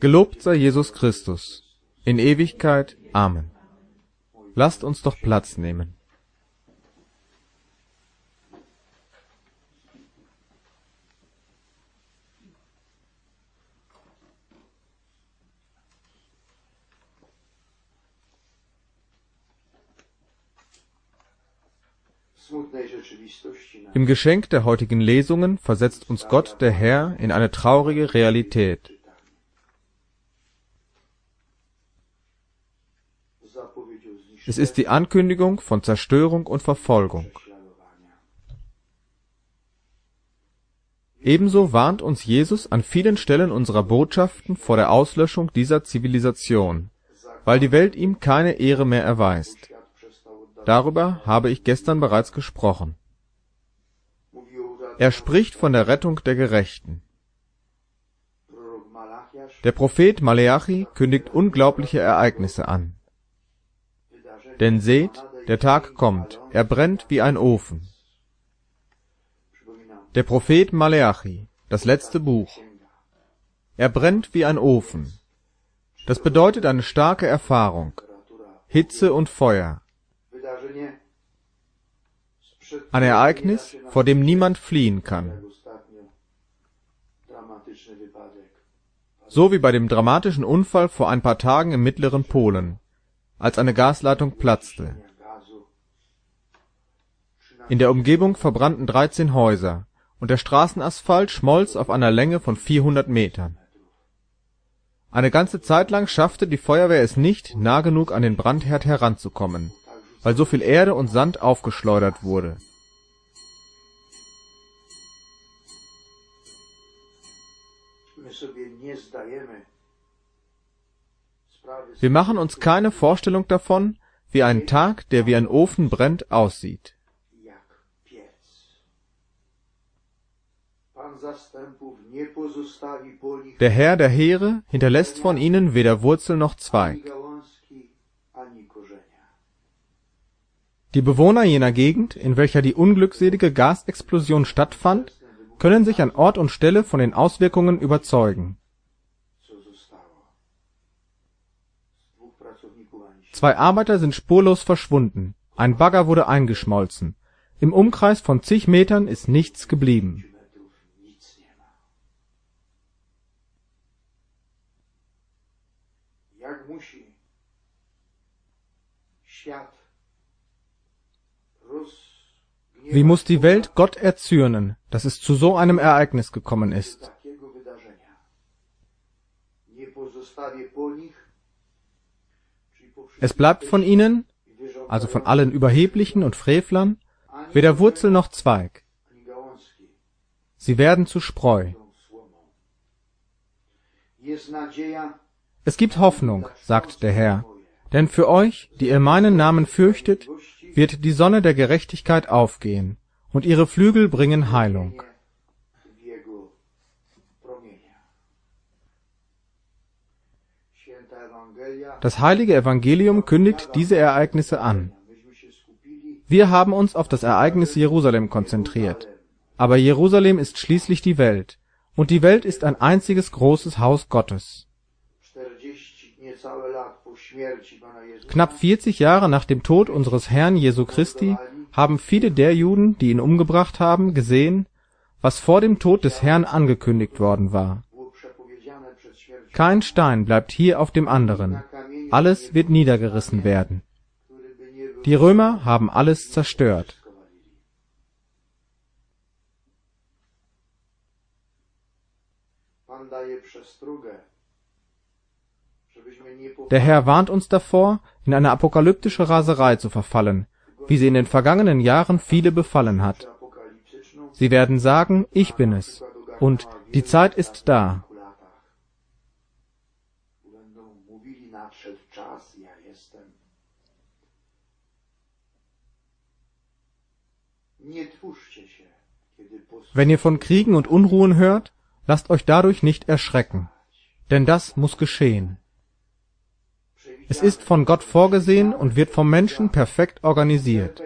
Gelobt sei Jesus Christus, in Ewigkeit. Amen. Lasst uns doch Platz nehmen. Im Geschenk der heutigen Lesungen versetzt uns Gott, der Herr, in eine traurige Realität. Es ist die Ankündigung von Zerstörung und Verfolgung. Ebenso warnt uns Jesus an vielen Stellen unserer Botschaften vor der Auslöschung dieser Zivilisation, weil die Welt ihm keine Ehre mehr erweist. Darüber habe ich gestern bereits gesprochen. Er spricht von der Rettung der Gerechten. Der Prophet Maleachi kündigt unglaubliche Ereignisse an. Denn seht, der Tag kommt, er brennt wie ein Ofen. Der Prophet Maleachi, das letzte Buch. Er brennt wie ein Ofen. Das bedeutet eine starke Erfahrung, Hitze und Feuer. Ein Ereignis, vor dem niemand fliehen kann. So wie bei dem dramatischen Unfall vor ein paar Tagen im mittleren Polen, als eine Gasleitung platzte. In der Umgebung verbrannten 13 Häuser und der Straßenasphalt schmolz auf einer Länge von 400 Metern. Eine ganze Zeit lang schaffte die Feuerwehr es nicht, nah genug an den Brandherd heranzukommen, weil so viel Erde und Sand aufgeschleudert wurde. Wir machen uns keine Vorstellung davon, wie ein Tag, der wie ein Ofen brennt, aussieht. Der Herr der Heere hinterlässt von ihnen weder Wurzel noch Zweig. Die Bewohner jener Gegend, in welcher die unglückselige Gasexplosion stattfand, können sich an Ort und Stelle von den Auswirkungen überzeugen. 2 Arbeiter sind spurlos verschwunden, ein Bagger wurde eingeschmolzen, im Umkreis von zig Metern ist nichts geblieben. Wie muss die Welt Gott erzürnen, dass es zu so einem Ereignis gekommen ist? Es bleibt von ihnen, also von allen Überheblichen und Frevlern, weder Wurzel noch Zweig. Sie werden zu Spreu. Es gibt Hoffnung, sagt der Herr, denn für euch, die ihr meinen Namen fürchtet, wird die Sonne der Gerechtigkeit aufgehen, und ihre Flügel bringen Heilung. Das heilige Evangelium kündigt diese Ereignisse an. Wir haben uns auf das Ereignis Jerusalem konzentriert, aber Jerusalem ist schließlich die Welt, und die Welt ist ein einziges großes Haus Gottes. Knapp 40 Jahre nach dem Tod unseres Herrn Jesu Christi haben viele der Juden, die ihn umgebracht haben, gesehen, was vor dem Tod des Herrn angekündigt worden war. Kein Stein bleibt hier auf dem anderen, alles wird niedergerissen werden. Die Römer haben alles zerstört. Der Herr warnt uns davor, in eine apokalyptische Raserei zu verfallen, wie sie in den vergangenen Jahren viele befallen hat. Sie werden sagen, ich bin es, und die Zeit ist da. Wenn ihr von Kriegen und Unruhen hört, lasst euch dadurch nicht erschrecken, denn das muss geschehen. Es ist von Gott vorgesehen und wird vom Menschen perfekt organisiert.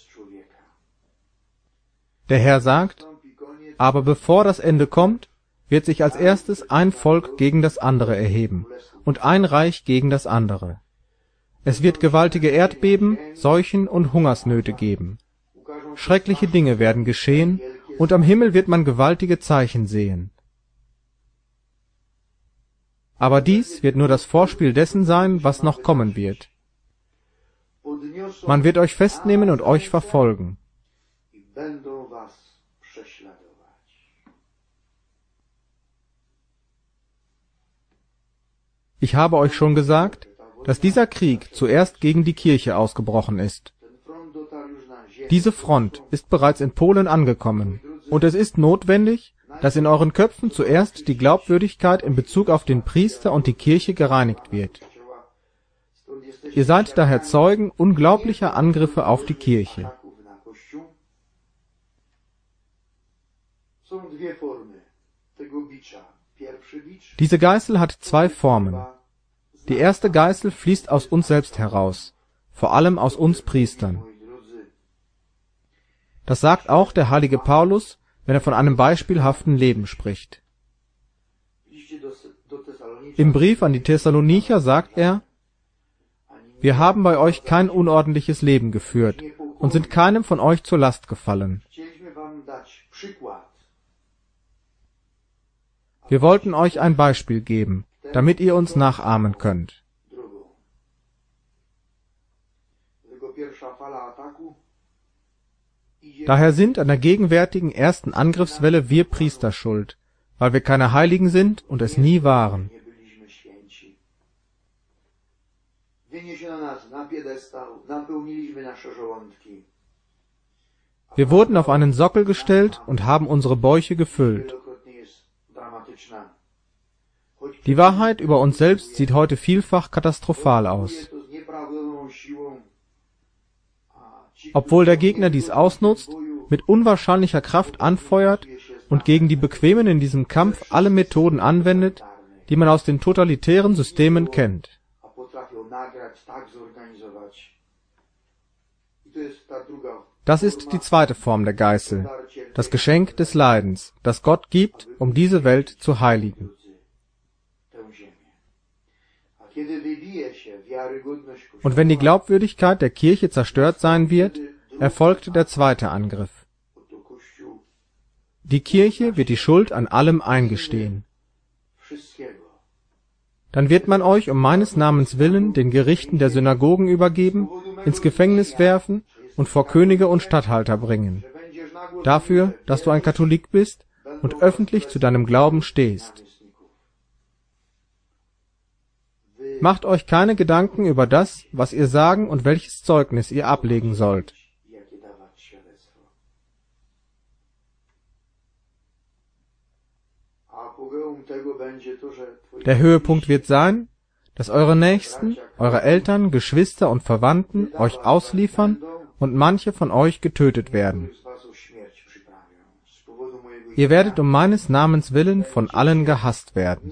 Der Herr sagt, aber bevor das Ende kommt, wird sich als erstes ein Volk gegen das andere erheben und ein Reich gegen das andere. Es wird gewaltige Erdbeben, Seuchen und Hungersnöte geben. Schreckliche Dinge werden geschehen, und am Himmel wird man gewaltige Zeichen sehen. Aber dies wird nur das Vorspiel dessen sein, was noch kommen wird. Man wird euch festnehmen und euch verfolgen. Ich habe euch schon gesagt, dass dieser Krieg zuerst gegen die Kirche ausgebrochen ist. Diese Front ist bereits in Polen angekommen, und es ist notwendig, dass in euren Köpfen zuerst die Glaubwürdigkeit in Bezug auf den Priester und die Kirche gereinigt wird. Ihr seid daher Zeugen unglaublicher Angriffe auf die Kirche. Diese Geißel hat zwei Formen. Die erste Geißel fließt aus uns selbst heraus, vor allem aus uns Priestern. Das sagt auch der heilige Paulus, wenn er von einem beispielhaften Leben spricht. Im Brief an die Thessalonicher sagt er: Wir haben bei euch kein unordentliches Leben geführt und sind keinem von euch zur Last gefallen. Wir wollten euch ein Beispiel geben, damit ihr uns nachahmen könnt. Daher sind an der gegenwärtigen ersten Angriffswelle wir Priester schuld, weil wir keine Heiligen sind und es nie waren. Wir wurden auf einen Sockel gestellt und haben unsere Bäuche gefüllt. Die Wahrheit über uns selbst sieht heute vielfach katastrophal aus. Obwohl der Gegner dies ausnutzt, mit unwahrscheinlicher Kraft anfeuert und gegen die Bequemen in diesem Kampf alle Methoden anwendet, die man aus den totalitären Systemen kennt. Das ist die zweite Form der Geißel, das Geschenk des Leidens, das Gott gibt, um diese Welt zu heiligen. Und wenn die Glaubwürdigkeit der Kirche zerstört sein wird, erfolgt der zweite Angriff. Die Kirche wird die Schuld an allem eingestehen. Dann wird man euch um meines Namens willen den Gerichten der Synagogen übergeben, ins Gefängnis werfen und vor Könige und Statthalter bringen, dafür, dass du ein Katholik bist und öffentlich zu deinem Glauben stehst. Macht euch keine Gedanken über das, was ihr sagen und welches Zeugnis ihr ablegen sollt. Der Höhepunkt wird sein, dass eure Nächsten, eure Eltern, Geschwister und Verwandten euch ausliefern und manche von euch getötet werden. Ihr werdet um meines Namens willen von allen gehasst werden.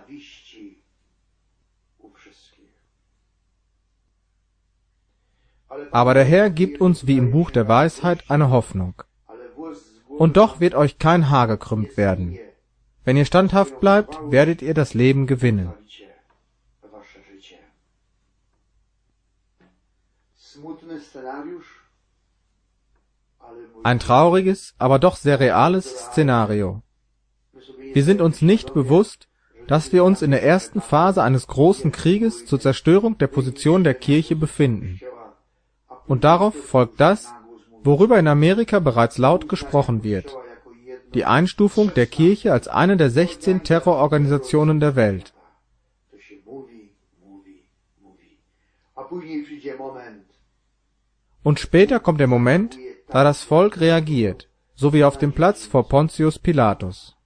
Aber der Herr gibt uns wie im Buch der Weisheit eine Hoffnung. Und doch wird euch kein Haar gekrümmt werden. Wenn ihr standhaft bleibt, werdet ihr das Leben gewinnen. Ein trauriges, aber doch sehr reales Szenario. Wir sind uns nicht bewusst, dass wir uns in der ersten Phase eines großen Krieges zur Zerstörung der Position der Kirche befinden. Und darauf folgt das, worüber in Amerika bereits laut gesprochen wird: die Einstufung der Kirche als eine der 16 Terrororganisationen der Welt. Und später kommt der Moment, da das Volk reagiert, so wie auf dem Platz vor Pontius Pilatus.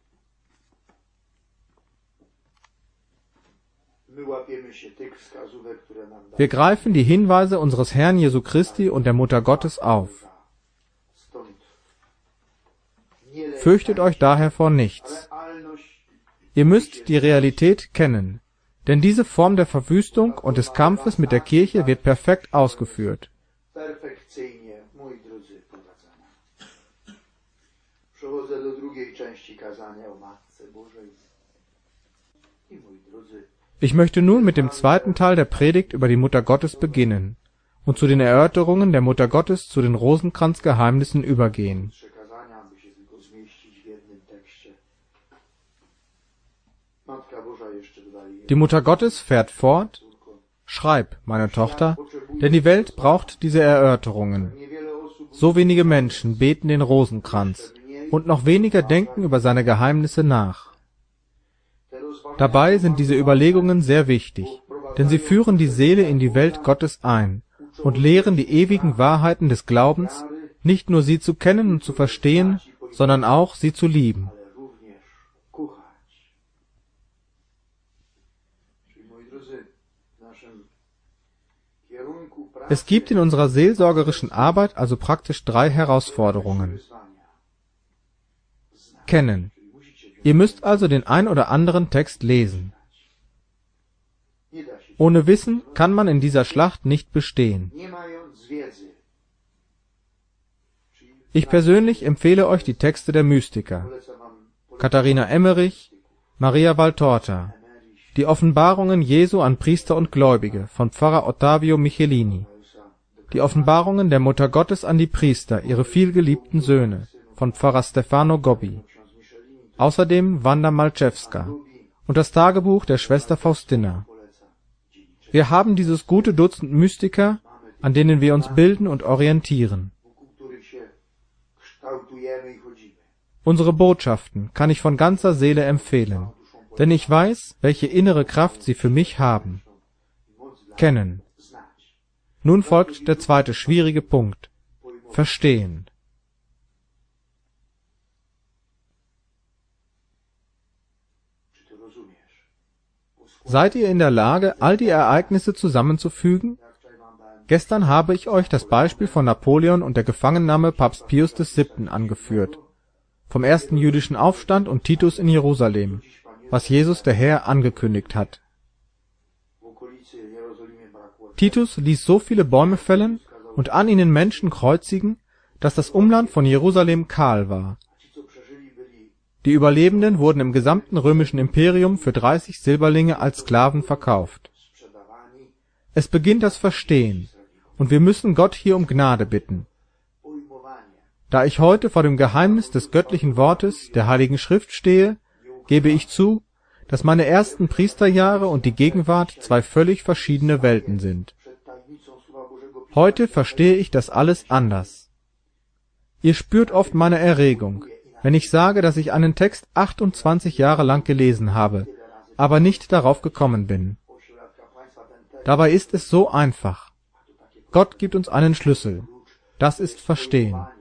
Wir greifen die Hinweise unseres Herrn Jesu Christi und der Mutter Gottes auf. Fürchtet euch daher vor nichts. Ihr müsst die Realität kennen, denn diese Form der Verwüstung und des Kampfes mit der Kirche wird perfekt ausgeführt. Przechodzę do drugiej części kazania o Matce Bożej. I moi drodzy, Ich möchte nun mit dem zweiten Teil der Predigt über die Mutter Gottes beginnen und zu den Erörterungen der Mutter Gottes zu den Rosenkranzgeheimnissen übergehen. trzy kazania, by się tylko zmieścić w jednym tekście. Matka Boża jeszcze dodaje: Die Mutter Gottes fährt fort: Schreib, meine Tochter, denn die Welt braucht diese Erörterungen. Niewiele osób So wenige Menschen beten den Rosenkranz und noch weniger denken über seine Geheimnisse nach. te rozważania Dabei sind diese Überlegungen sehr wichtig, denn sie führen die Seele in die Welt Gottes ein und lehren die ewigen Wahrheiten des Glaubens, nicht nur sie zu kennen und zu verstehen, sondern auch sie zu lieben. ale również kuchać. Czyli moi drodzy, w naszym kierunku pracy Es gibt in unserer seelsorgerischen Arbeit also praktisch drei Herausforderungen. wyzwania. Kennen. Ihr müsst also den ein oder anderen Text lesen. Nie da się, Ohne Wissen kann man in dieser Schlacht nicht bestehen. nie mając wiedzy. Ich persönlich empfehle euch die Texte der Mystiker: Polecam wam Katharina Emmerich, Maria Valtorta, die Offenbarungen Jesu an Priester und Gläubige von Pfarrer Ottavio Michelini, die Offenbarungen der Mutter Gottes an die Priester, ihre vielgeliebten Söhne, von Pfarrer Stefano Gobbi, außerdem Wanda Malczewska und das Tagebuch der Schwester Faustina. Wir haben dieses gute Dutzend Mystiker, an denen wir uns bilden und orientieren. wokół których się kształtujemy i chodzimy. Unsere Botschaften kann ich von ganzer Seele empfehlen, denn ich weiß, welche innere Kraft sie für mich haben. Kennen. Znać. Nun folgt der zweite schwierige Punkt: Verstehen. Czy to rozumiesz? Seid ihr in der Lage, all die Ereignisse zusammenzufügen? Gestern habe ich euch das Beispiel von Napoleon und der Gefangennahme Papst Pius VII. Angeführt, vom ersten jüdischen Aufstand und Titus in Jerusalem, was Jesus der Herr angekündigt hat. W okolicy Jerozolimy brakło Titus ließ so viele Bäume fällen und an ihnen Menschen kreuzigen, dass das Umland von Jerusalem kahl war. ci, co przeżyli, byli Die Überlebenden wurden im gesamten römischen Imperium für 30 Silberlinge als Sklaven verkauft. sprzedawani, Es beginnt das Verstehen, und wir müssen Gott hier um Gnade bitten. pojmowanie. Da ich heute vor dem Geheimnis des göttlichen Wortes, der Heiligen Schrift stehe, gebe ich zu, dass meine ersten Priesterjahre und die Gegenwart zwei völlig verschiedene Welten sind. Przed tajemnicą Słowa Bożego Heute verstehe ich das alles anders. Ihr spürt oft meine Erregung, wenn ich sage, dass ich einen Text 28 Jahre lang gelesen habe, aber nicht darauf gekommen bin. pośród kapłaństwa ten tekst Dabei ist es so einfach. Gott gibt uns einen Schlüssel. Das ist Verstehen.